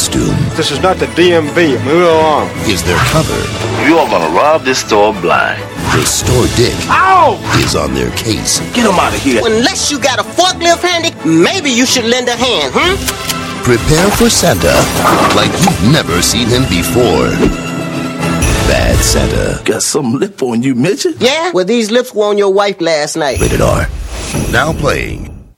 costume. This is not the DMV. Move along. Is their cover. You are gonna rob this store blind. The store dick is on their case. Get them out of here. Unless you got a forklift handy, maybe you should lend a hand, Prepare for Santa like you've never seen him before. Bad Santa. Got some lip on you, midget. Yeah? Well, these lips were on your wife last night. Rated R. Now playing